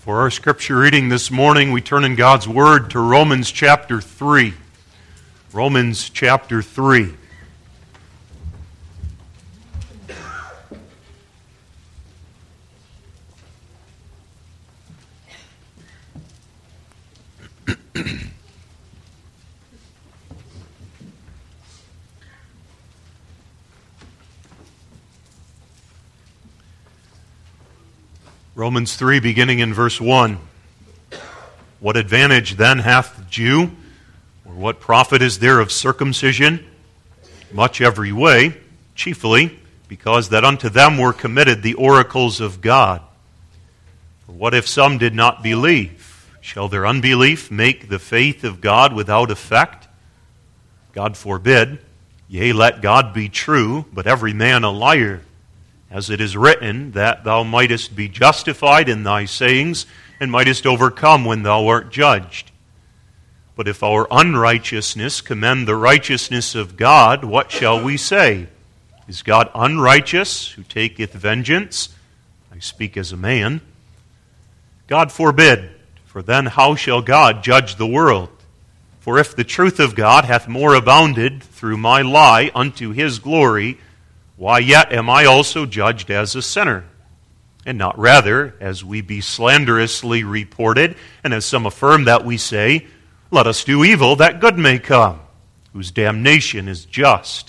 For our scripture reading this morning, we turn in God's Word to Romans chapter 3. Romans chapter 3. Romans 3, beginning in verse 1. What advantage then hath the Jew? Or what profit is there of circumcision? Much every way, chiefly because that unto them were committed the oracles of God. For what if some did not believe? Shall their unbelief make the faith of God without effect? God forbid. Yea, let God be true, but every man a liar. As it is written, that thou mightest be justified in thy sayings, and mightest overcome when thou art judged. But if our unrighteousness commend the righteousness of God, what shall we say? Is God unrighteous, who taketh vengeance? I speak as a man. God forbid, for then how shall God judge the world? For if the truth of God hath more abounded through my lie unto his glory, why yet am I also judged as a sinner? And not rather, as we be slanderously reported, and as some affirm that we say, let us do evil that good may come, whose damnation is just.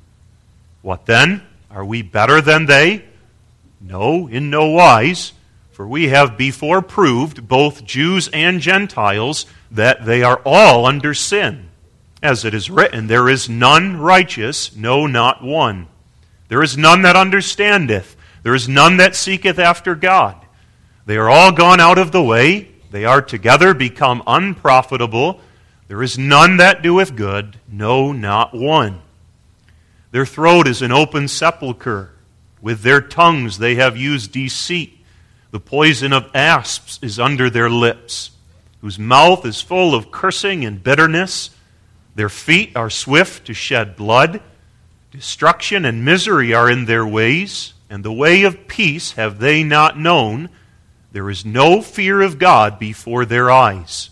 What then? Are we better than they? No, in no wise, for we have before proved, both Jews and Gentiles, that they are all under sin. As it is written, there is none righteous, no, not one. There is none that understandeth. There is none that seeketh after God. They are all gone out of the way. They are together become unprofitable. There is none that doeth good, no, not one. Their throat is an open sepulchre. With their tongues they have used deceit. The poison of asps is under their lips, whose mouth is full of cursing and bitterness. Their feet are swift to shed blood. Destruction and misery are in their ways, and the way of peace have they not known. There is no fear of God before their eyes.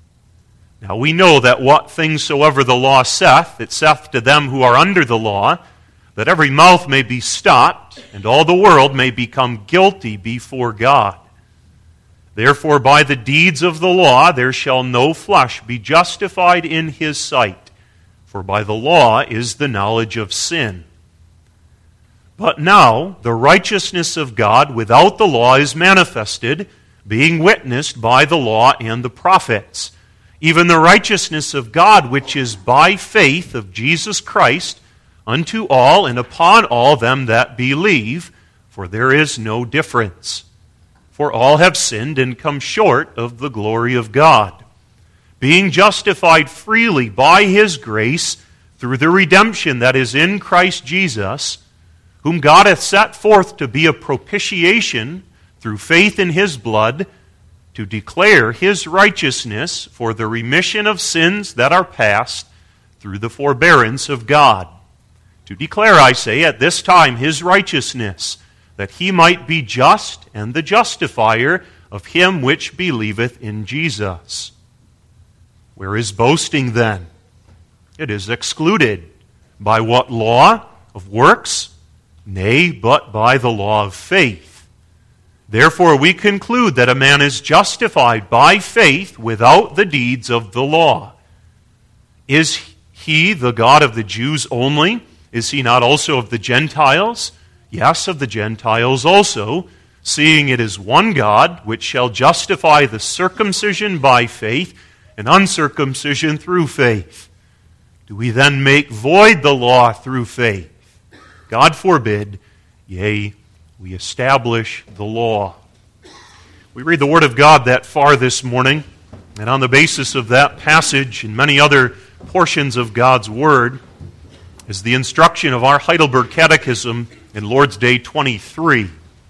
Now we know that what things soever the law saith, it saith to them who are under the law, that every mouth may be stopped, and all the world may become guilty before God. Therefore by the deeds of the law there shall no flesh be justified in his sight. For by the law is the knowledge of sin. But now the righteousness of God without the law is manifested, being witnessed by the law and the prophets, even the righteousness of God which is by faith of Jesus Christ unto all and upon all them that believe, for there is no difference. For all have sinned and come short of the glory of God, being justified freely by his grace through the redemption that is in Christ Jesus, whom God hath set forth to be a propitiation through faith in his blood, to declare his righteousness for the remission of sins that are past through the forbearance of God. To declare, I say, at this time his righteousness, that he might be just and the justifier of him which believeth in Jesus. Where is boasting then? It is excluded. By what law? Of works? Nay, but by the law of faith. Therefore we conclude that a man is justified by faith without the deeds of the law. Is he the God of the Jews only? Is he not also of the Gentiles? Yes, of the Gentiles also, seeing it is one God, which shall justify the circumcision by faith, and uncircumcision through faith. Do we then make void the law through faith? God forbid. Yea, we establish the law. We read the Word of God that far this morning, and on the basis of that passage and many other portions of God's Word is the instruction of our Heidelberg Catechism in Lord's Day 23.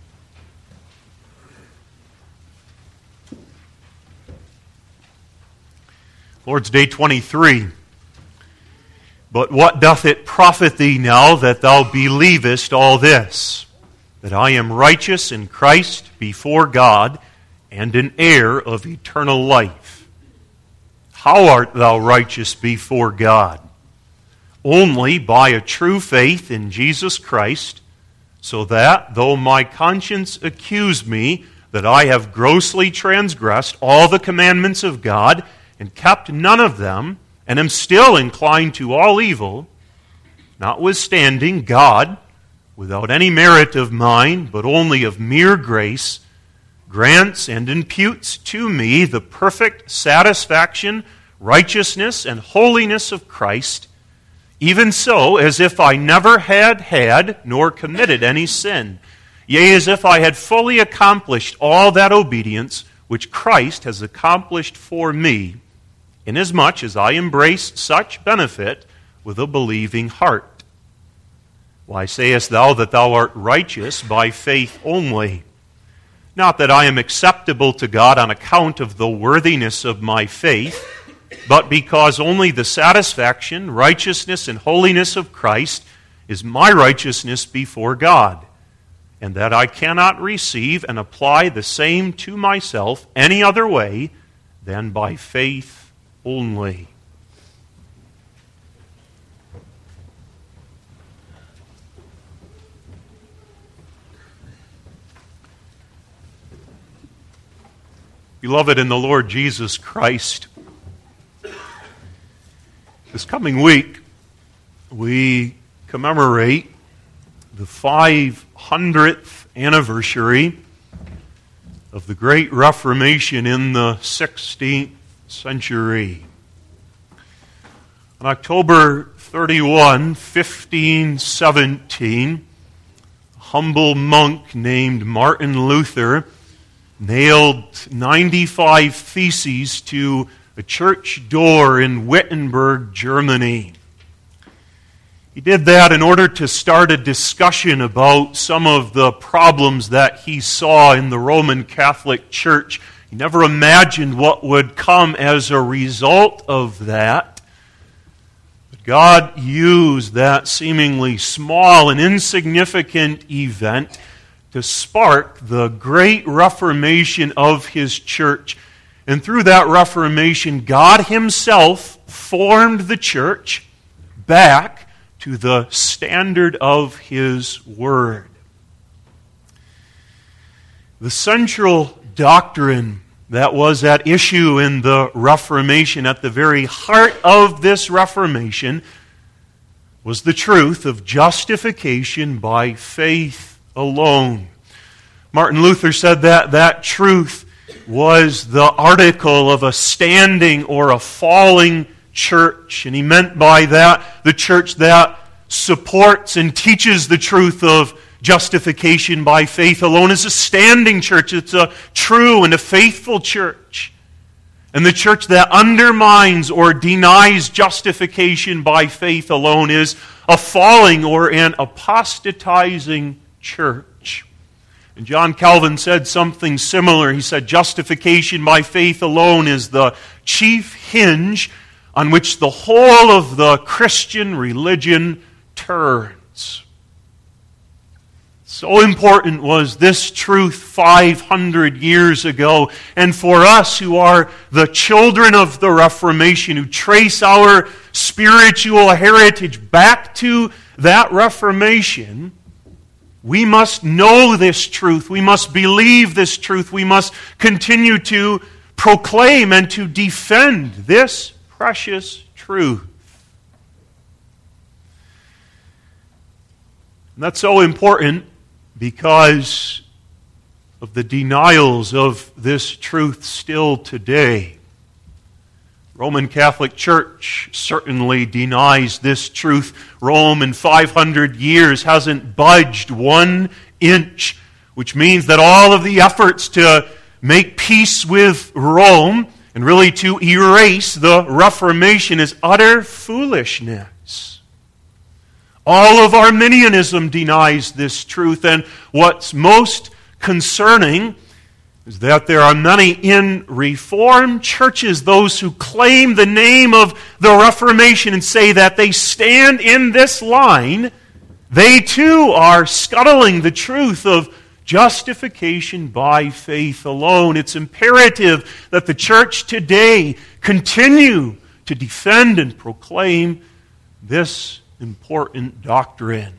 Lord's Day 23. But what doth it profit thee now that thou believest all this? That I am righteous in Christ before God, and an heir of eternal life. How art thou righteous before God? Only by a true faith in Jesus Christ, so that, though my conscience accuse me that I have grossly transgressed all the commandments of God and kept none of them, and am still inclined to all evil, notwithstanding God, without any merit of mine, but only of mere grace, grants and imputes to me the perfect satisfaction, righteousness, and holiness of Christ, even so as if I never had nor committed any sin, yea, as if I had fully accomplished all that obedience which Christ has accomplished for me, inasmuch as I embrace such benefit with a believing heart. Why sayest thou that thou art righteous by faith only? Not that I am acceptable to God on account of the worthiness of my faith, but because only the satisfaction, righteousness, and holiness of Christ is my righteousness before God, and that I cannot receive and apply the same to myself any other way than by faith only. Beloved in the Lord Jesus Christ, this coming week we commemorate the 500th anniversary of the Great Reformation in the 16th century. On October 31, 1517, a humble monk named Martin Luther nailed 95 theses to a church door in Wittenberg, Germany. He did that in order to start a discussion about some of the problems that he saw in the Roman Catholic Church. He never imagined what would come as a result of that. But God used that seemingly small and insignificant event to spark the great Reformation of His church. And through that Reformation, God Himself formed the church back to the standard of His Word. The central doctrine that was at issue in the Reformation, at the very heart of this Reformation, was the truth of justification by faith alone. Martin Luther said that that truth was the article of a standing or a falling church. And he meant by that the church that supports and teaches the truth of justification by faith alone is a standing church. It's a true and a faithful church. And the church that undermines or denies justification by faith alone is a falling or an apostatizing church. And John Calvin said something similar. He said, justification by faith alone is the chief hinge on which the whole of the Christian religion turns. So important was this truth 500 years ago. And for us who are the children of the Reformation, who trace our spiritual heritage back to that Reformation, we must know this truth. We must believe this truth. We must continue to proclaim and to defend this precious truth. And that's so important because of the denials of this truth still today. Roman Catholic Church certainly denies this truth. Rome in 500 years hasn't budged 1 inch, which means that all of the efforts to make peace with Rome and really to erase the Reformation is utter foolishness. All of Arminianism denies this truth, and what's most concerning is that there are many in Reformed churches, those who claim the name of the Reformation and say that they stand in this line. They too are scuttling the truth of Justification by faith alone. It's imperative that the church today continue to defend and proclaim this important doctrine.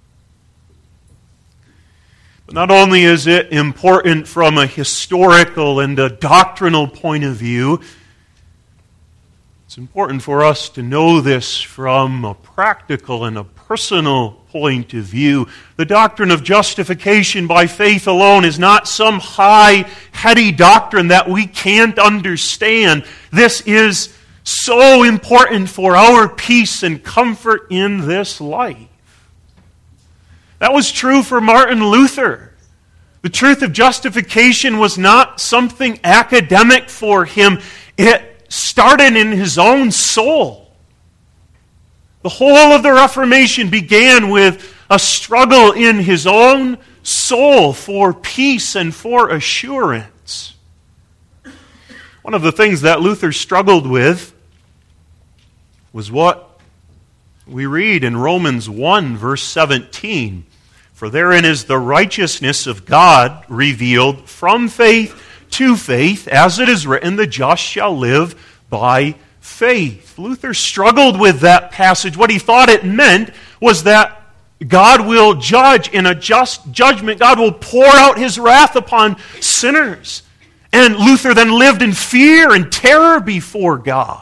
But not only is it important from a historical and a doctrinal point of view, it's important for us to know this from a practical and a personal point of view. The doctrine of justification by faith alone is not some high, heady doctrine that we can't understand. This is so important for our peace and comfort in this life. That was true for Martin Luther. The truth of justification was not something academic for him. It started in his own soul. The whole of the Reformation began with a struggle in his own soul for peace and for assurance. One of the things that Luther struggled with was what we read in Romans 1, verse 17. For therein is the righteousness of God revealed from faith to faith, as it is written, the just shall live by faith. Luther struggled with that passage. What he thought it meant was that God will judge in a just judgment. God will pour out His wrath upon sinners. And Luther then lived in fear and terror before God.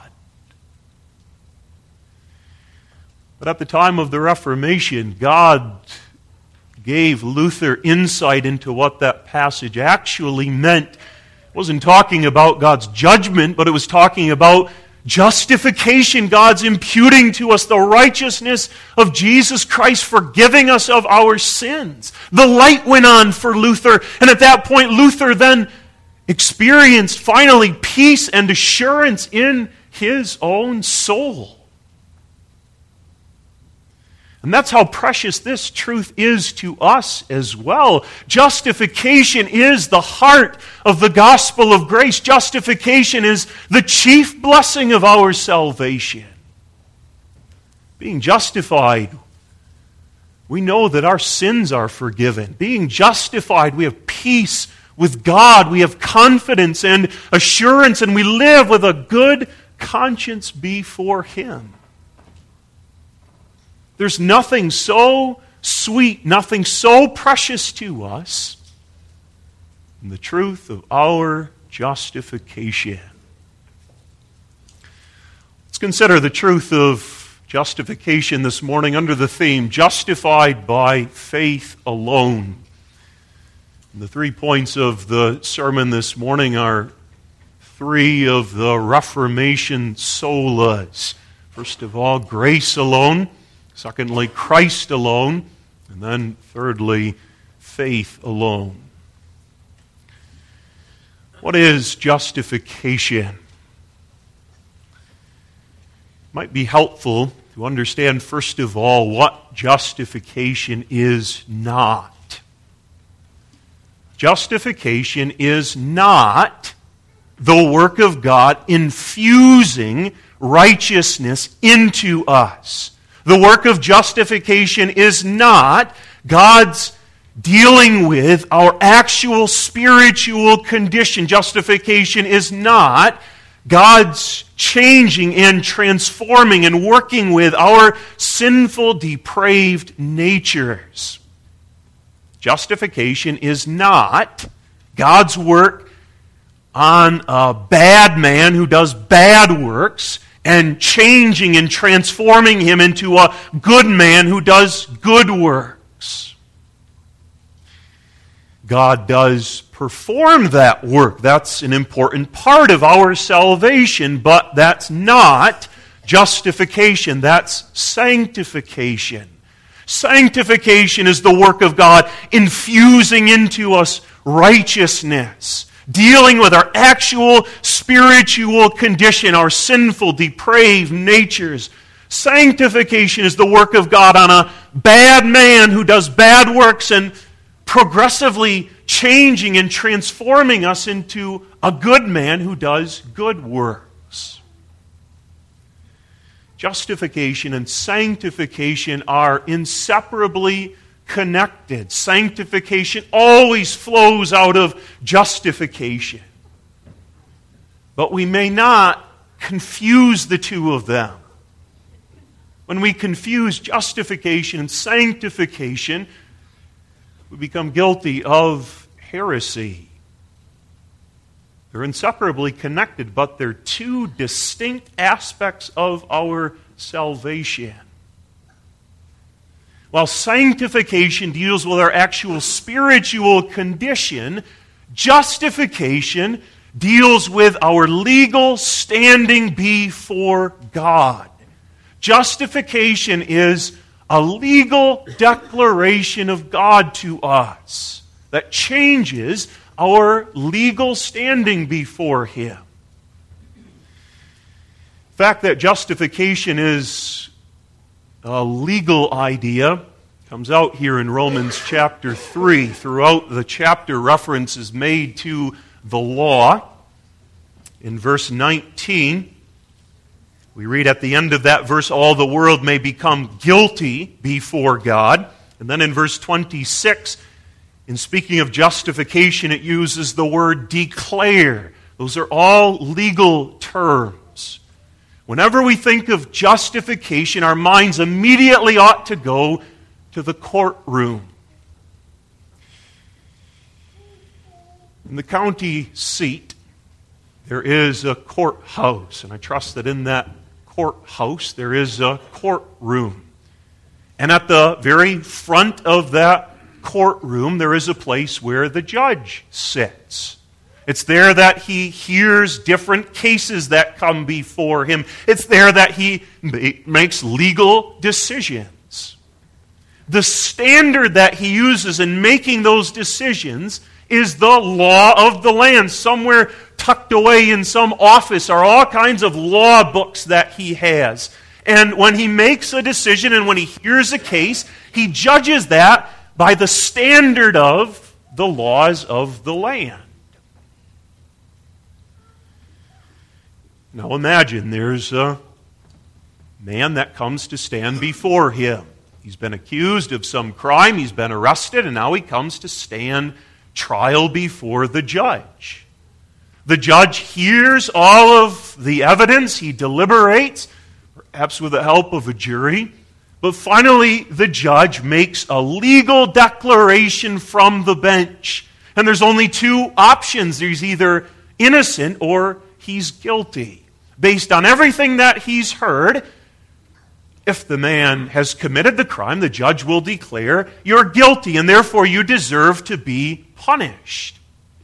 But at the time of the Reformation, God gave Luther insight into what that passage actually meant. It wasn't talking about God's judgment, but it was talking about justification. God's imputing to us the righteousness of Jesus Christ, forgiving us of our sins. The light went on for Luther, and at that point Luther then experienced finally peace and assurance in his own soul. And that's how precious this truth is to us as well. Justification is the heart of the gospel of grace. Justification is the chief blessing of our salvation. Being justified, we know that our sins are forgiven. Being justified, we have peace with God. We have confidence and assurance, and we live with a good conscience before Him. There's nothing so sweet, nothing so precious to us than the truth of our justification. Let's consider the truth of justification this morning under the theme, Justified by Faith Alone. And the 3 points of the sermon this morning are 3 of the Reformation solas. First of all, grace alone. Secondly, Christ alone. And then thirdly, faith alone. What is justification? It might be helpful to understand, first of all, what justification is not. Justification is not the work of God infusing righteousness into us. The work of justification is not God's dealing with our actual spiritual condition. Justification is not God's changing and transforming and working with our sinful, depraved natures. Justification is not God's work on a bad man who does bad works and changing and transforming him into a good man who does good works. God does perform that work. That's an important part of our salvation, but that's not justification. That's sanctification. Sanctification is the work of God infusing into us righteousness, dealing with our actual spiritual condition, our sinful, depraved natures. Sanctification is the work of God on a bad man who does bad works and progressively changing and transforming us into a good man who does good works. Justification and sanctification are inseparably connected. Sanctification always flows out of justification. But we may not confuse the two of them. When we confuse justification and sanctification, we become guilty of heresy. They're inseparably connected, but they're two distinct aspects of our salvation. While sanctification deals with our actual spiritual condition, justification deals with our legal standing before God. Justification is a legal declaration of God to us that changes our legal standing before Him. The fact that justification is a legal idea comes out here in Romans chapter 3. Throughout the chapter, reference is made to the law. In verse 19, we read at the end of that verse, all the world may become guilty before God. And then in verse 26, in speaking of justification, it uses the word declare. Those are all legal terms. Whenever we think of justification, our minds immediately ought to go to the courtroom. In the county seat, there is a courthouse, and I trust that in that courthouse there is a courtroom. And at the very front of that courtroom, there is a place where the judge sits. It's there that he hears different cases that come before him. It's there that he makes legal decisions. The standard that he uses in making those decisions is the law of the land. Somewhere tucked away in some office are all kinds of law books that he has. And when he makes a decision and when he hears a case, he judges that by the standard of the laws of the land. Now imagine there's a man that comes to stand before him. He's been accused of some crime, he's been arrested, and now he comes to stand trial before the judge. The judge hears all of the evidence, he deliberates, perhaps with the help of a jury, but finally the judge makes a legal declaration from the bench. And there's only two options. He's either innocent or he's guilty. Based on everything that he's heard, if the man has committed the crime, the judge will declare, you're guilty and therefore you deserve to be punished.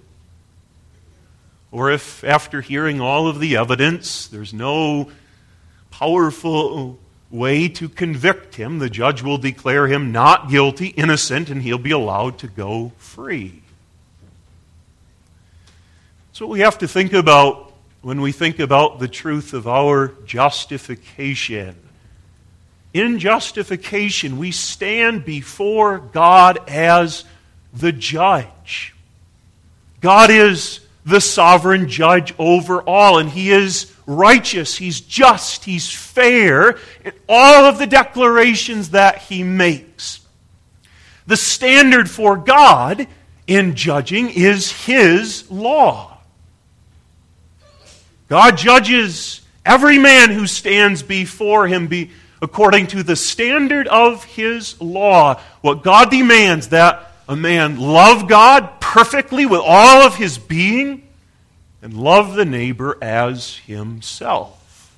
Or if after hearing all of the evidence, there's no powerful way to convict him, the judge will declare him not guilty, innocent, and he'll be allowed to go free. That's what we have to think about when we think about the truth of our justification. In justification, we stand before God as the judge. God is the sovereign judge over all, and He is righteous, He's just, He's fair in all of the declarations that He makes. The standard for God in judging is His law. God judges every man who stands before Him according to the standard of His law. What God demands, that a man love God perfectly with all of his being and love the neighbor as himself.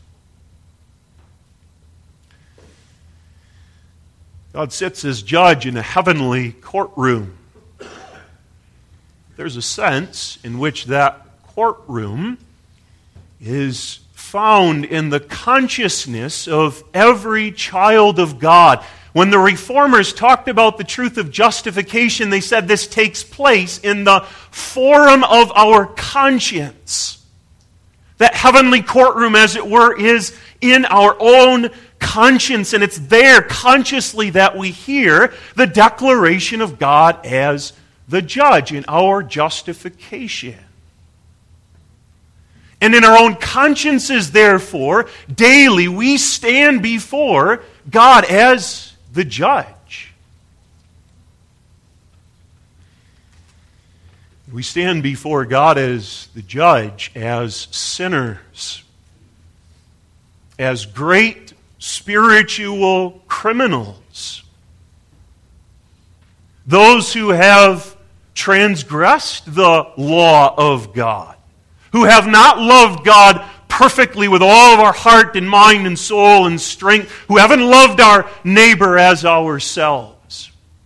God sits as judge in a heavenly courtroom. There's a sense in which that courtroom is found in the consciousness of every child of God. When the Reformers talked about the truth of justification, they said this takes place in the forum of our conscience. That heavenly courtroom, as it were, is in our own conscience, and it's there consciously that we hear the declaration of God as the judge in our justification. And in our own consciences, therefore, daily we stand before God as the judge. We stand before God as the judge, as sinners, as great spiritual criminals, those who have transgressed the law of God, who have not loved God perfectly with all of our heart and mind and soul and strength, who haven't loved our neighbor as ourselves.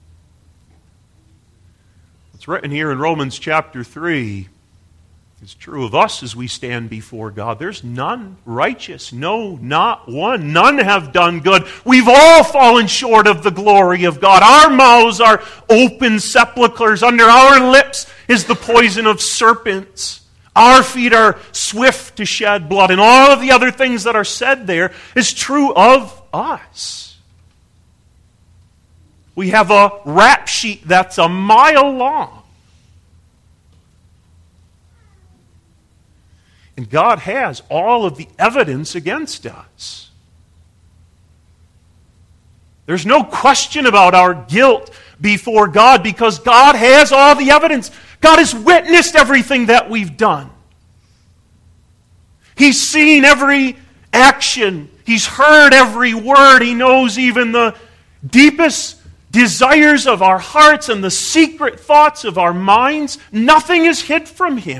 What's written here in Romans chapter 3 is true of us as we stand before God. There's none righteous, no, not one. None have done good. We've all fallen short of the glory of God. Our mouths are open sepulchres. Under our lips is the poison of serpents. Our feet are swift to shed blood. And all of the other things that are said there is true of us. We have a rap sheet that's a mile long. And God has all of the evidence against us. There's no question about our guilt before God because God has all the evidence. God has witnessed everything that we've done. He's seen every action. He's heard every word. He knows even the deepest desires of our hearts and the secret thoughts of our minds. Nothing is hid from Him.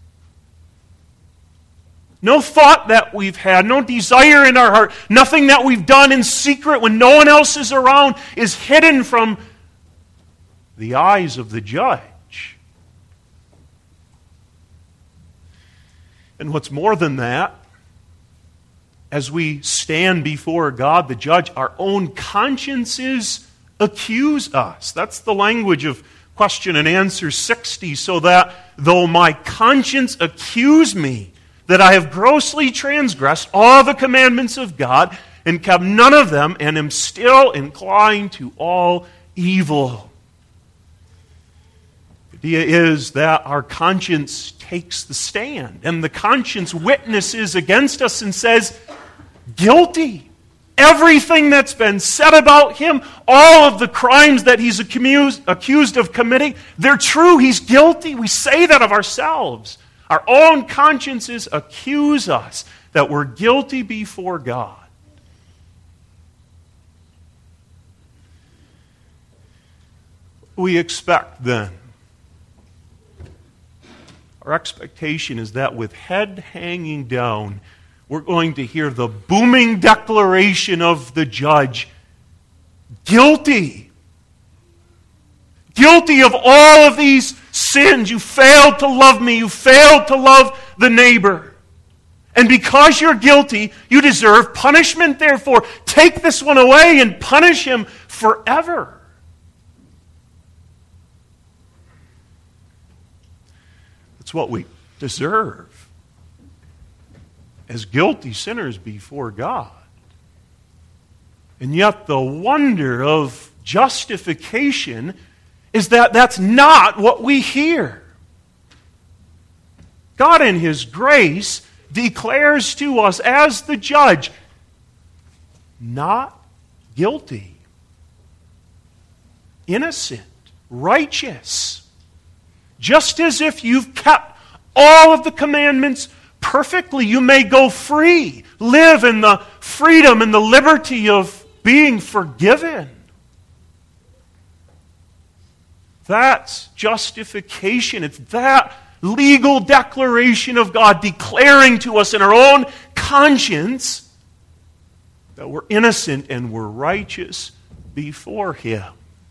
No thought that we've had, no desire in our heart, nothing that we've done in secret when no one else is around is hidden from the eyes of the judge. And what's more than that, as we stand before God, the judge, our own consciences accuse us. That's the language of question and answer 60, so that though my conscience accuse me that I have grossly transgressed all the commandments of God and kept none of them and am still inclined to all evil. The idea is that our conscience takes the stand, and the conscience witnesses against us and says, guilty. Everything that's been said about him, all of the crimes that he's accused of committing, they're true. He's guilty. We say that of ourselves. Our own consciences accuse us that we're guilty before God. We expect then. Our expectation is that with head hanging down, we're going to hear the booming declaration of the judge, guilty. Guilty of all of these sins. You failed to love me. You failed to love the neighbor. And because you're guilty, you deserve punishment. Therefore, take this one away and punish him forever. That's what we deserve as guilty sinners before God. And yet the wonder of justification is that that's not what we hear. God in His grace declares to us as the judge, not guilty, innocent, righteous. Just as if you've kept all of the commandments perfectly, you may go free, live in the freedom and the liberty of being forgiven. That's justification. It's that legal declaration of God declaring to us in our own conscience that we're innocent and we're righteous before Him.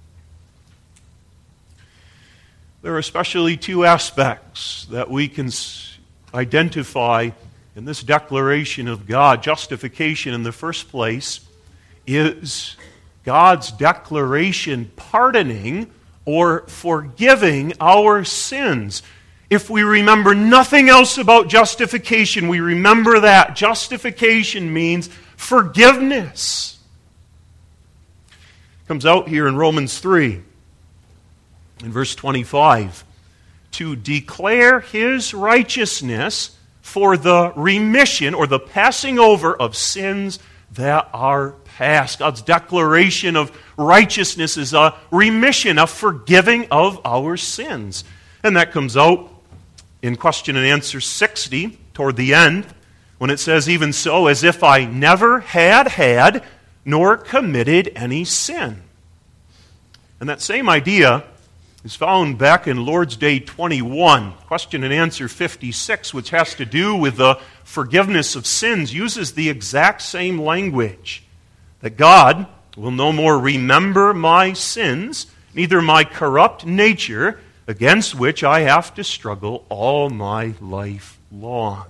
There are especially two aspects that we can identify in this declaration of God. Justification, in the first place, is God's declaration pardoning or forgiving our sins. If we remember nothing else about justification, we remember that. Justification means forgiveness. It comes out here in Romans 3, in verse 25. To declare His righteousness for the remission or the passing over of sins that are past. God's declaration of righteousness is a remission, a forgiving of our sins. And that comes out in question and answer 60, toward the end, when it says, even so, as if I never had, nor committed any sin. And that same idea is found back in Lord's Day 21, question and answer 56, which has to do with the forgiveness of sins, uses the exact same language, that God will no more remember my sins, neither my corrupt nature, against which I have to struggle all my life long.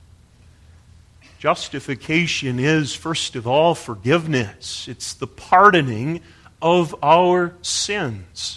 Justification is, first of all, forgiveness. It's the pardoning of our sins.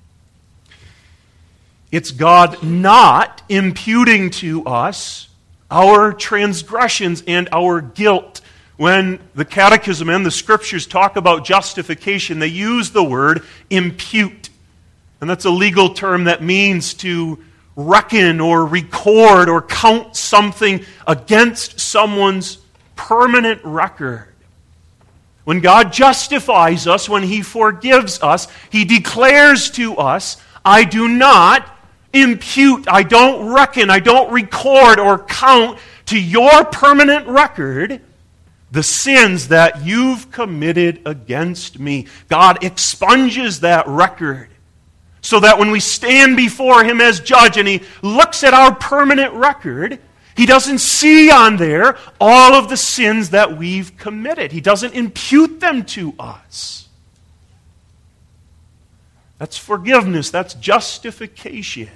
It's God not imputing to us our transgressions and our guilt. When the Catechism and the Scriptures talk about justification, they use the word impute. And that's a legal term that means to reckon or record or count something against someone's permanent record. When God justifies us, when He forgives us, He declares to us, I do not impute, I don't reckon, I don't record or count to your permanent record the sins that you've committed against me. God expunges that record so that when we stand before Him as judge and He looks at our permanent record, He doesn't see on there all of the sins that we've committed. He doesn't impute them to us. That's forgiveness. That's justification.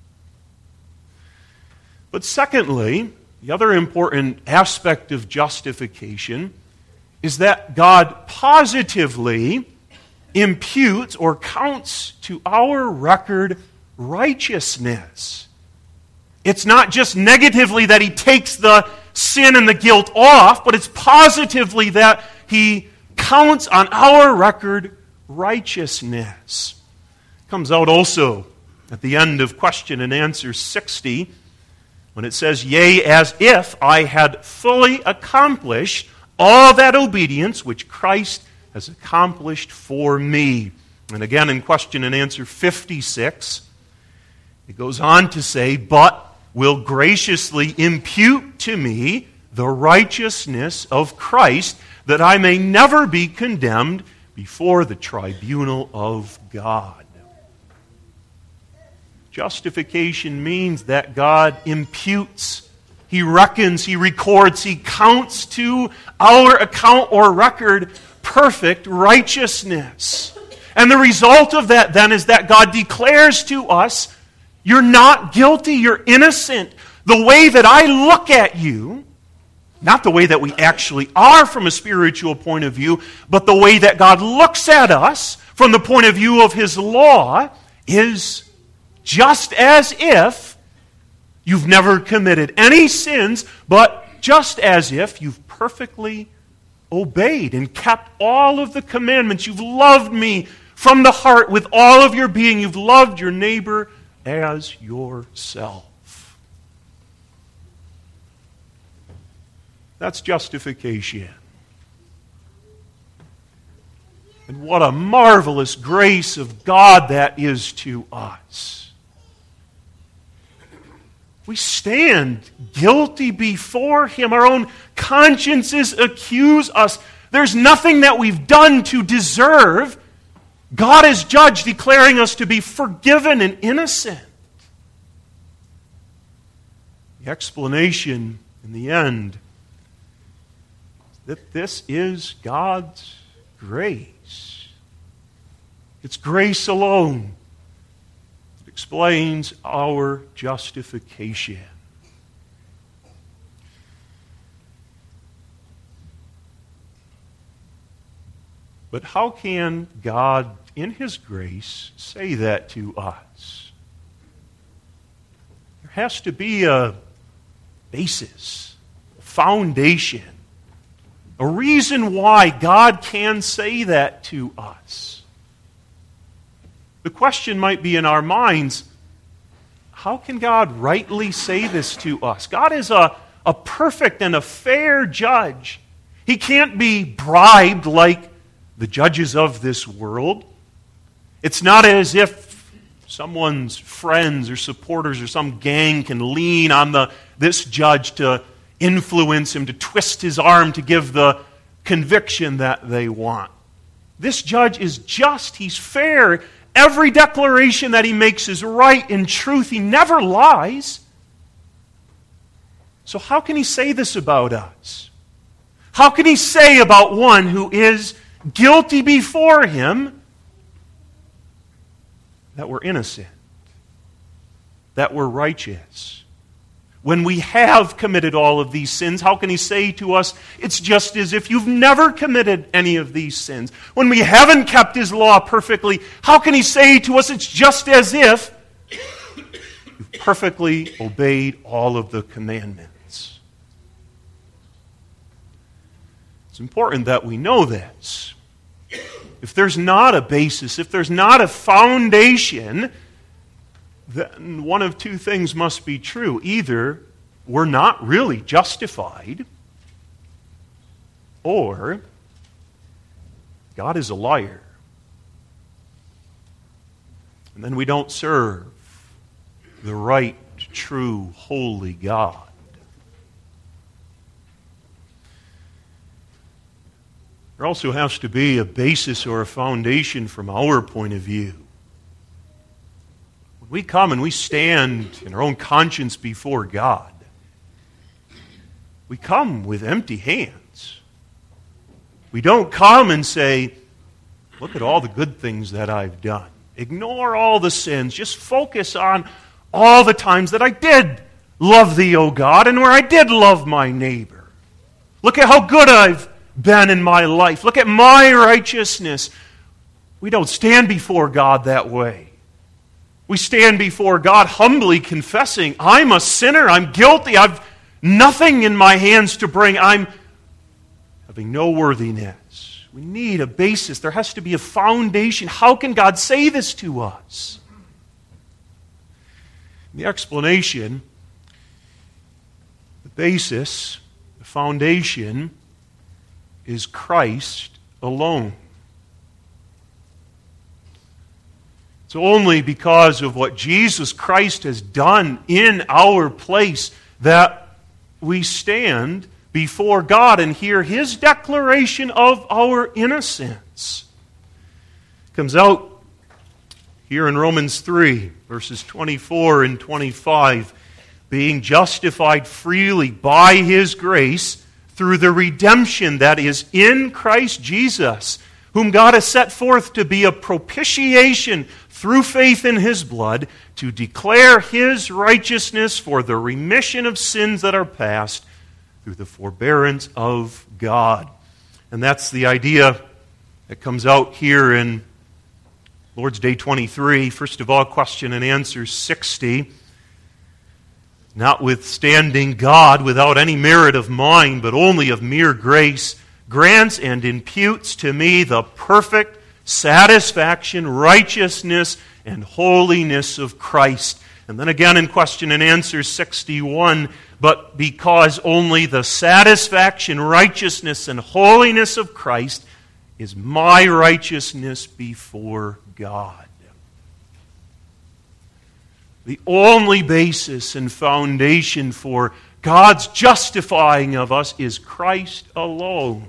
But secondly, the other important aspect of justification is that God positively imputes or counts to our record righteousness. It's not just negatively that He takes the sin and the guilt off, but it's positively that He counts on our record righteousness. It comes out also at the end of question and answer 60, when it says, yea, as if I had fully accomplished all that obedience which Christ has accomplished for me. And again in question and answer 56, it goes on to say, but will graciously impute to me the righteousness of Christ, that I may never be condemned before the tribunal of God. Justification means that God imputes, He reckons, He records, He counts to our account or record perfect righteousness. And the result of that then is that God declares to us, you're not guilty, you're innocent. The way that I look at you, not the way that we actually are from a spiritual point of view, but the way that God looks at us from the point of view of His law, is just as if you've never committed any sins, but just as if you've perfectly obeyed and kept all of the commandments. You've loved me from the heart with all of your being. You've loved your neighbor as yourself. That's justification. And what a marvelous grace of God that is to us. We stand guilty before Him. Our own consciences accuse us. There's nothing that we've done to deserve God as judge, declaring us to be forgiven and innocent. The explanation in the end is that this is God's grace. It's grace alone that explains our justification. But how can God, in His grace, say that to us? There has to be a basis, a foundation, a reason why God can say that to us. The question might be in our minds, how can God rightly say this to us? God is a perfect and a fair judge. He can't be bribed like the judges of this world. It's not as if someone's friends or supporters or some gang can lean on this judge to influence him, to twist his arm, to give the conviction that they want. This judge is just. He's fair. Every declaration that he makes is right and truth. He never lies. So how can he say this about us? How can he say about one who is guilty before him that we're innocent, that we're righteous? When we have committed all of these sins, how can he say to us, it's just as if you've never committed any of these sins? When we haven't kept his law perfectly, how can he say to us, it's just as if you've perfectly obeyed all of the commandments? It's important that we know this. If there's not a basis, if there's not a foundation, then one of two things must be true. Either we're not really justified, or God is a liar. And then we don't serve the right, true, holy God. There also has to be a basis or a foundation from our point of view. We come and we stand in our own conscience before God. We come with empty hands. We don't come and say, look at all the good things that I've done. Ignore all the sins. Just focus on all the times that I did love thee, O God, and where I did love my neighbor. Look at how good I've been in my life. Look at my righteousness. We don't stand before God that way. We stand before God humbly confessing, I'm a sinner, I'm guilty, I've nothing in my hands to bring, I'm having no worthiness. We need a basis. There has to be a foundation. How can God say this to us? The explanation, the basis, the foundation is Christ alone. It's only because of what Jesus Christ has done in our place that we stand before God and hear His declaration of our innocence. It comes out here in Romans 3, verses 24 and 25. Being justified freely by His grace through the redemption that is in Christ Jesus, whom God has set forth to be a propitiation through faith in His blood, to declare His righteousness for the remission of sins that are past through the forbearance of God. And that's the idea that comes out here in Lord's Day 23. First of all, question and answer 60. Notwithstanding God, without any merit of mine, but only of mere grace, grants and imputes to me the perfect satisfaction, righteousness, and holiness of Christ. And then again in question and answer 61, but because only the satisfaction, righteousness, and holiness of Christ is my righteousness before God. The only basis and foundation for God's justifying of us is Christ alone.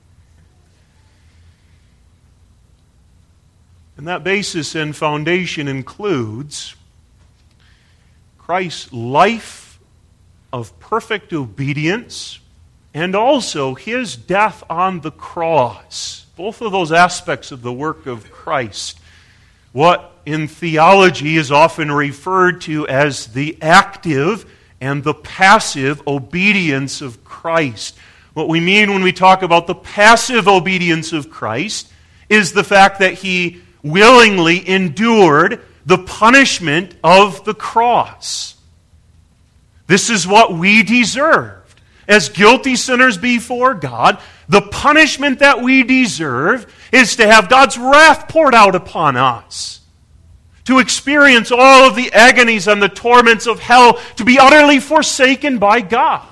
And that basis and foundation includes Christ's life of perfect obedience and also His death on the cross. Both of those aspects of the work of Christ. What in theology is often referred to as the active and the passive obedience of Christ. What we mean when we talk about the passive obedience of Christ is the fact that He willingly endured the punishment of the cross. This is what we deserved. As guilty sinners before God, the punishment that we deserve is to have God's wrath poured out upon us. To experience all of the agonies and the torments of hell, to be utterly forsaken by God.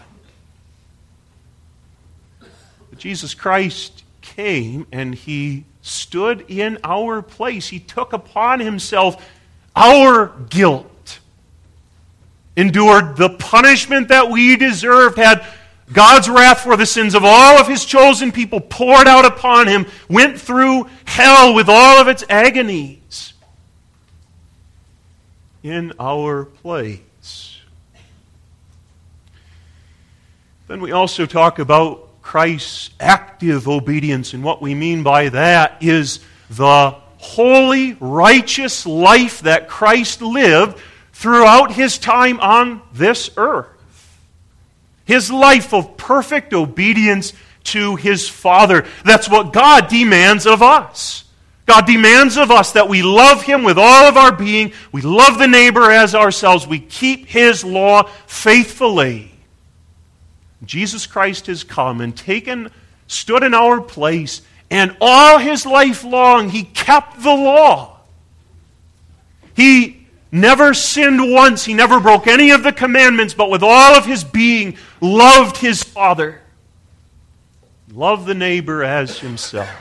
But Jesus Christ came and He stood in our place. He took upon Himself our guilt, endured the punishment that we deserved, had God's wrath for the sins of all of His chosen people poured out upon Him, went through hell with all of its agonies in our place. Then we also talk about Christ's active obedience, and what we mean by that is the holy, righteous life that Christ lived throughout His time on this earth. His life of perfect obedience to His Father. That's what God demands of us. God demands of us that we love Him with all of our being. We love the neighbor as ourselves. We keep His law faithfully. Jesus Christ has come and stood in our place, and all His life long He kept the law. He never sinned once. He never broke any of the commandments, but with all of His being, loved His Father. Loved the neighbor as Himself.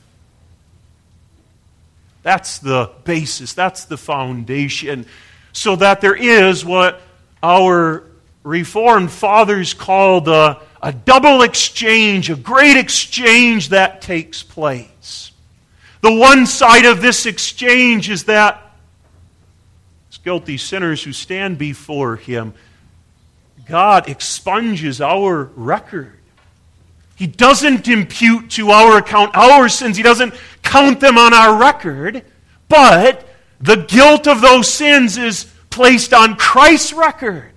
That's the basis. That's the foundation. So that there is what our Reformed fathers called a double exchange, a great exchange that takes place. The one side of this exchange is that guilty sinners who stand before Him, God expunges our record. He doesn't impute to our account our sins. He doesn't count them on our record. But the guilt of those sins is placed on Christ's record.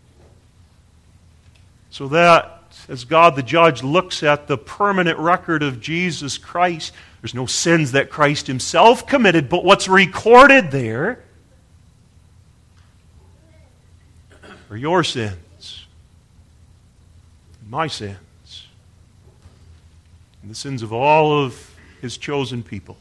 So that as God the judge looks at the permanent record of Jesus Christ, there's no sins that Christ Himself committed, but what's recorded there are your sins, and my sins, and the sins of all of His chosen people.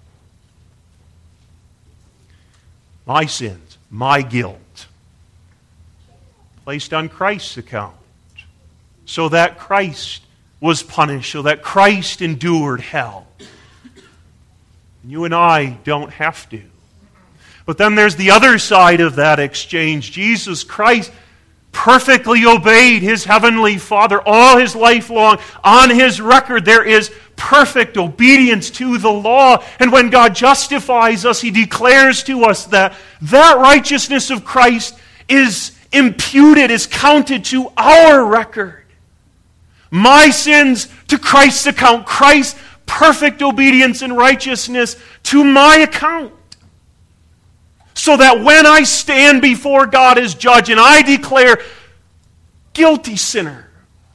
My sins, my guilt, placed on Christ's account, so that Christ was punished, so that Christ endured hell. You and I don't have to. But then there's the other side of that exchange. Jesus Christ perfectly obeyed His heavenly Father all His life long. On His record there is perfect obedience to the law. And when God justifies us, He declares to us that that righteousness of Christ is imputed, is counted to our record. My sins to Christ's account. Christ's perfect obedience and righteousness to my account. So that when I stand before God as judge and I declare, guilty sinner,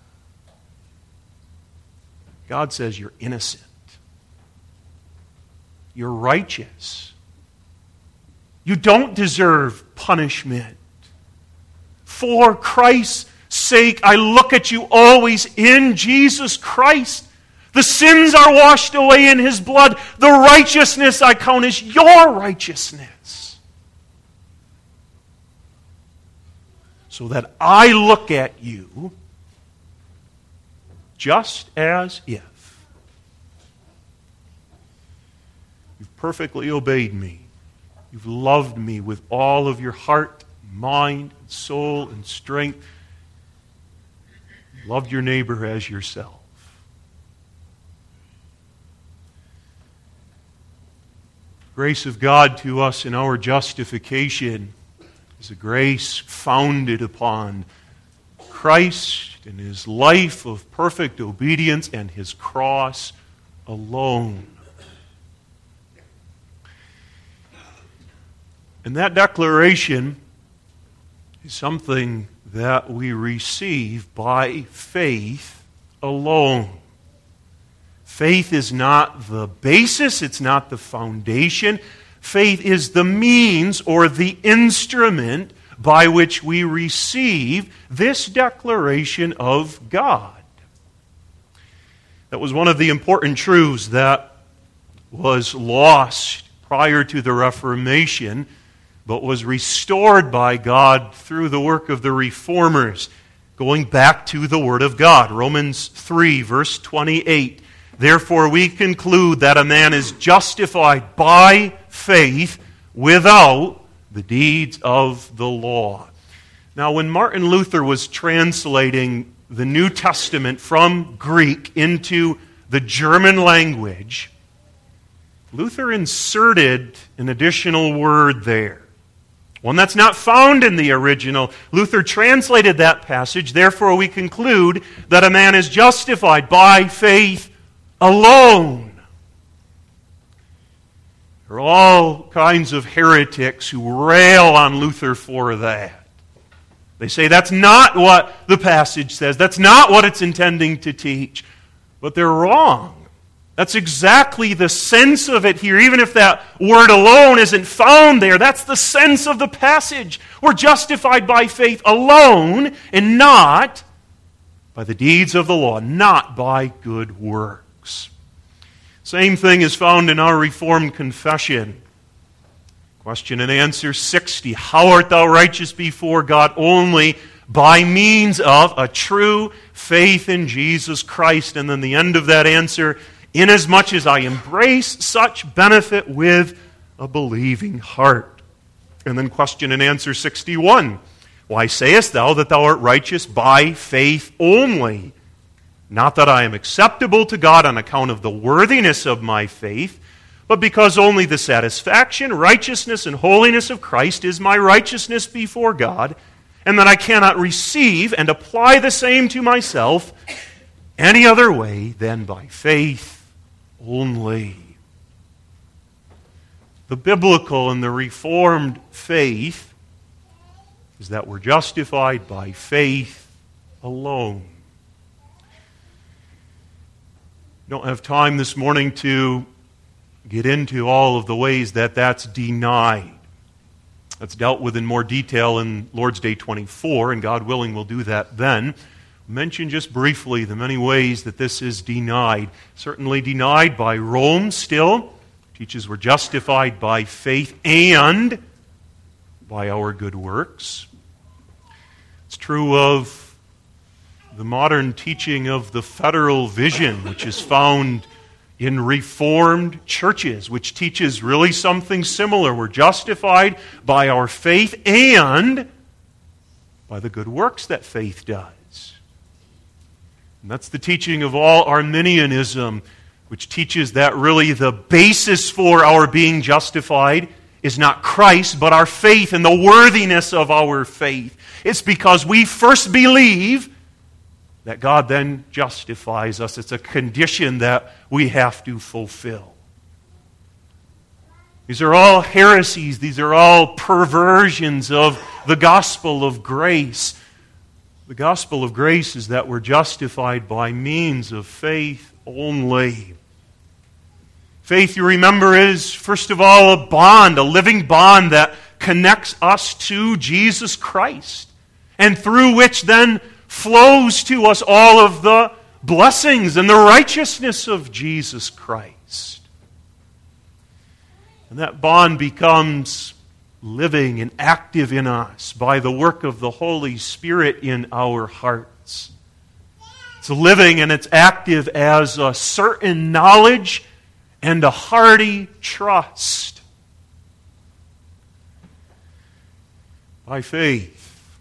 God says, you're innocent. You're righteous. You don't deserve punishment. For Christ's sake, I look at you always in Jesus Christ. The sins are washed away in His blood. The righteousness I count as your righteousness. So that I look at you just as if you've perfectly obeyed me. You've loved me with all of your heart, mind, soul, and strength. Loved your neighbor as yourself. Grace of God to us in our justification is a grace founded upon Christ and His life of perfect obedience and His cross alone. And that declaration is something that we receive by faith alone. Faith is not the basis, it's not the foundation. Faith is the means or the instrument by which we receive this declaration of God. That was one of the important truths that was lost prior to the Reformation, but was restored by God through the work of the Reformers, going back to the Word of God. Romans 3, verse 28. Therefore we conclude that a man is justified by faith without the deeds of the law. Now, when Martin Luther was translating the New Testament from Greek into the German language, Luther inserted an additional word there, one that's not found in the original. Luther translated that passage, therefore we conclude that a man is justified by faith alone. There are all kinds of heretics who rail on Luther for that. They say that's not what the passage says. That's not what it's intending to teach. But they're wrong. That's exactly the sense of it here. Even if that word alone isn't found there, that's the sense of the passage. We're justified by faith alone and not by the deeds of the law, not by good works. Same thing is found in our Reformed confession. Question and answer 60. How art thou righteous before God? Only by means of a true faith in Jesus Christ. And then the end of that answer, inasmuch as I embrace such benefit with a believing heart. And then question and answer 61. Why sayest thou that thou art righteous by faith only? Not that I am acceptable to God on account of the worthiness of my faith, but because only the satisfaction, righteousness, and holiness of Christ is my righteousness before God, and that I cannot receive and apply the same to myself any other way than by faith only. The biblical and the Reformed faith is that we're justified by faith alone. Don't have time this morning to get into all of the ways that that's denied. That's dealt with in more detail in Lord's Day 24, and God willing we'll do that then. I'll mention just briefly the many ways that this is denied. Certainly denied by Rome still. Teaches we're justified by faith and by our good works. It's true of the modern teaching of the federal vision, which is found in Reformed churches, which teaches really something similar. We're justified by our faith and by the good works that faith does. And that's the teaching of all Arminianism, which teaches that really the basis for our being justified is not Christ, but our faith and the worthiness of our faith. It's because we first believe that God then justifies us. It's a condition that we have to fulfill. These are all heresies. These are all perversions of the gospel of grace. The gospel of grace is that we're justified by means of faith only. Faith, you remember, is first of all a bond, a living bond that connects us to Jesus Christ, and through which then flows to us all of the blessings and the righteousness of Jesus Christ. And that bond becomes living and active in us by the work of the Holy Spirit in our hearts. It's living and it's active as a certain knowledge and a hearty trust. By faith,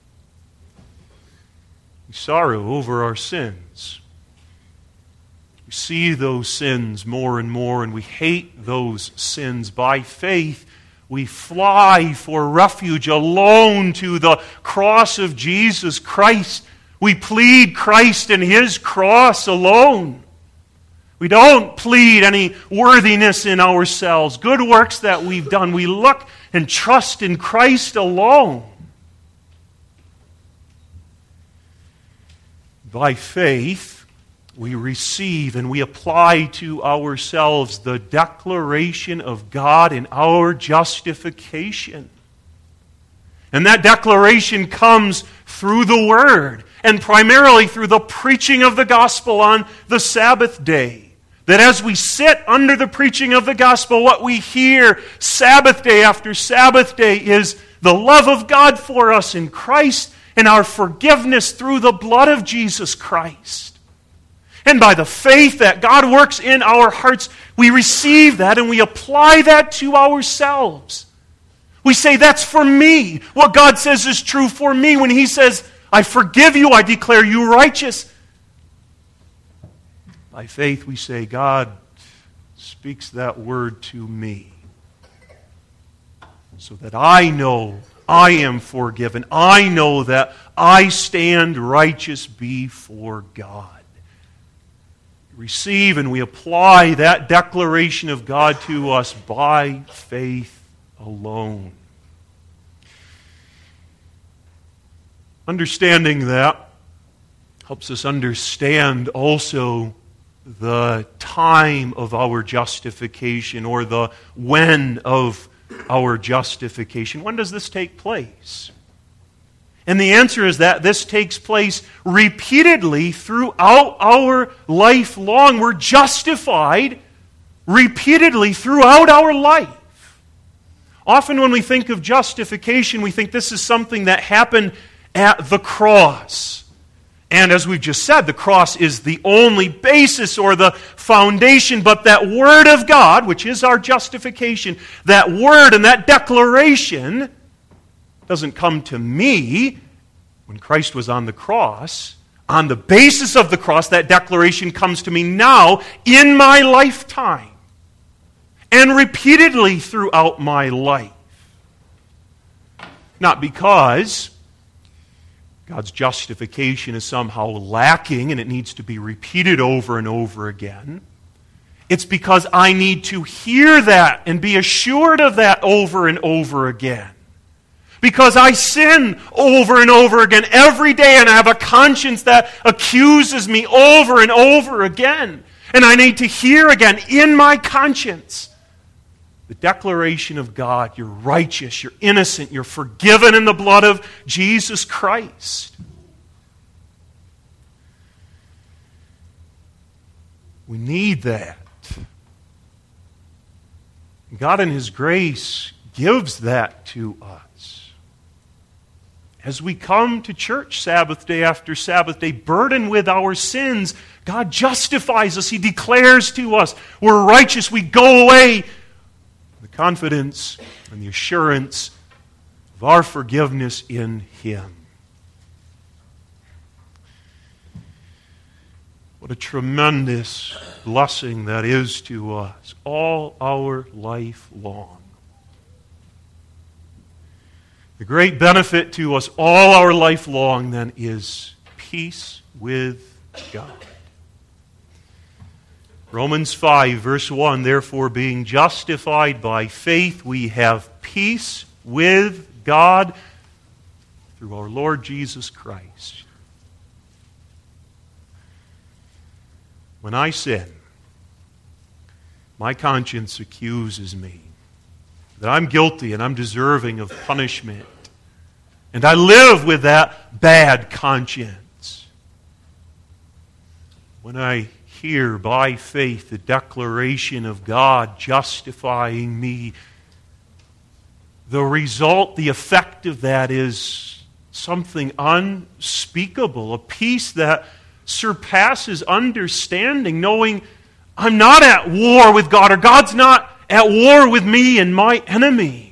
we sorrow over our sins. We see those sins more and more, and we hate those sins. By faith, we fly for refuge alone to the cross of Jesus Christ. We plead Christ and His cross alone. We don't plead any worthiness in ourselves, good works that we've done. We look and trust in Christ alone. By faith, we receive and we apply to ourselves the declaration of God in our justification. And that declaration comes through the Word, and primarily through the preaching of the gospel on the Sabbath day. That as we sit under the preaching of the gospel, what we hear Sabbath day after Sabbath day is the love of God for us in Christ, and our forgiveness through the blood of Jesus Christ. And by the faith that God works in our hearts, we receive that and we apply that to ourselves. We say, that's for me. What God says is true for me. When He says, I forgive you, I declare you righteous. By faith we say, God speaks that word to me, so that I know I am forgiven. I know that I stand righteous before God. We receive and we apply that declaration of God to us by faith alone. Understanding that helps us understand also the time of our justification, or the when of our justification. When does this take place? And the answer is that this takes place repeatedly throughout our life long. We're justified repeatedly throughout our life. Often when we think of justification, we think this is something that happened at the cross. And as we've just said, the cross is the only basis or the foundation, but that Word of God, which is our justification, that Word and that declaration doesn't come to me when Christ was on the cross. On the basis of the cross, that declaration comes to me now in my lifetime and repeatedly throughout my life. Not because God's justification is somehow lacking and it needs to be repeated over and over again. It's because I need to hear that and be assured of that over and over again. Because I sin over and over again every day, and I have a conscience that accuses me over and over again. And I need to hear again in my conscience the declaration of God: you're righteous, you're innocent, you're forgiven in the blood of Jesus Christ. We need that. God in His grace gives that to us. As we come to church Sabbath day after Sabbath day, burdened with our sins, God justifies us. He declares to us we're righteous. We go away the confidence and the assurance of our forgiveness in Him. What a tremendous blessing that is to us all our life long. The great benefit to us all our life long, then, is peace with God. Romans 5, verse 1, therefore, being justified by faith, we have peace with God through our Lord Jesus Christ. When I sin, my conscience accuses me that I'm guilty and I'm deserving of punishment. And I live with that bad conscience. When I hear by faith the declaration of God justifying me, the result, the effect of that is something unspeakable, a peace that surpasses understanding, knowing I'm not at war with God, or God's not at war with me and my enemy.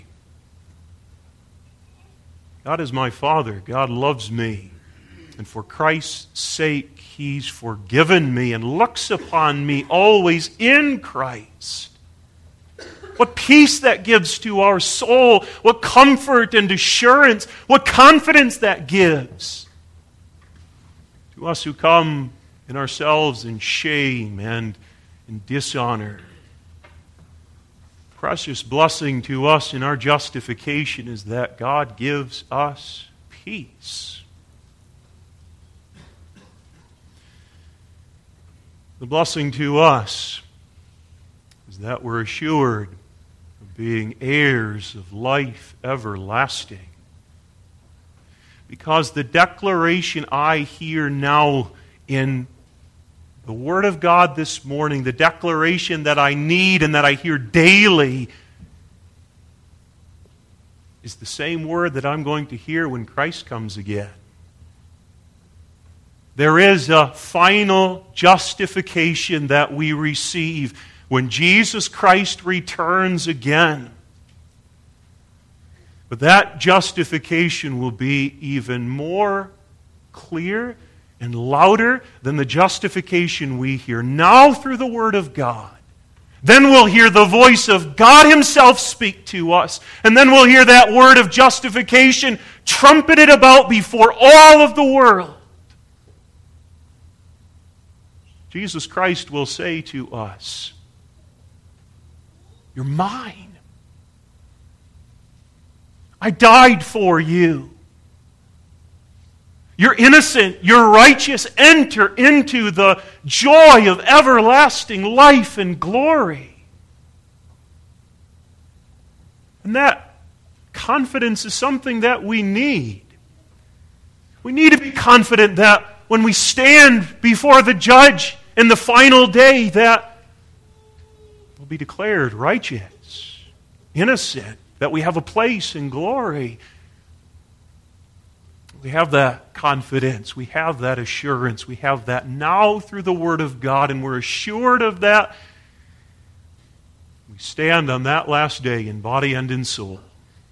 God is my Father. God loves me. And for Christ's sake, He's forgiven me and looks upon me always in Christ. What peace that gives to our soul. What comfort and assurance. What confidence that gives to us who come in ourselves in shame and in dishonor. Precious blessing to us in our justification is that God gives us peace. The blessing to us is that we're assured of being heirs of life everlasting. Because the declaration I hear now in the Word of God this morning, the declaration that I need and that I hear daily, is the same word that I'm going to hear when Christ comes again. There is a final justification that we receive when Jesus Christ returns again. But that justification will be even more clear and louder than the justification we hear now through the Word of God. Then we'll hear the voice of God Himself speak to us. And then we'll hear that word of justification trumpeted about before all of the world. Jesus Christ will say to us, "You're mine. I died for you. You're innocent, you're righteous. Enter into the joy of everlasting life and glory." And that confidence is something that we need. We need to be confident that when we stand before the judge in the final day, that we'll be declared righteous, innocent, that we have a place in glory. We have that confidence. We have that assurance. We have that now through the Word of God, and we're assured of that. We stand on that last day in body and in soul.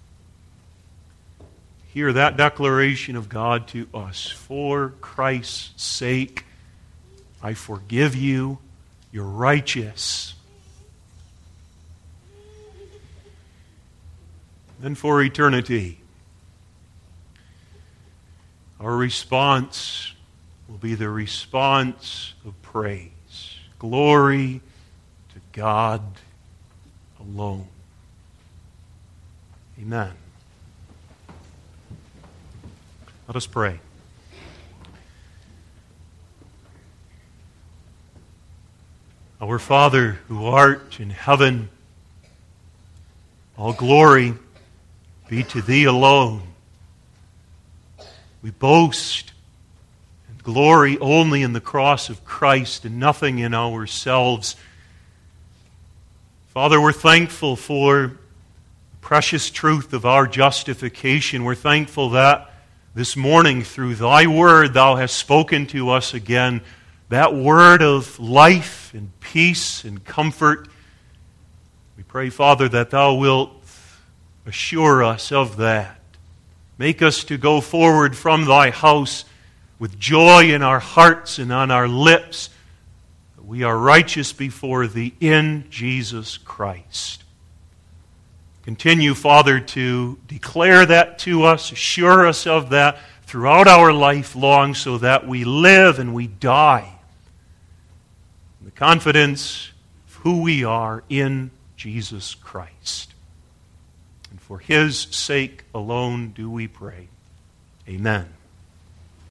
Hear that declaration of God to us. "For Christ's sake, I forgive you. You're righteous." Then for eternity, our response will be the response of praise. Glory to God alone. Amen. Let us pray. Our Father, who art in heaven, all glory be to Thee alone. We boast and glory only in the cross of Christ and nothing in ourselves. Father, we're thankful for the precious truth of our justification. We're thankful that this morning through Thy Word Thou hast spoken to us again, that word of life and peace and comfort. We pray, Father, that Thou wilt assure us of that. Make us to go forward from Thy house with joy in our hearts and on our lips, that we are righteous before Thee in Jesus Christ. Continue, Father, to declare that to us, assure us of that throughout our life long, so that we live and we die in the confidence of who we are in Jesus Christ. And for His sake alone do we pray. Amen.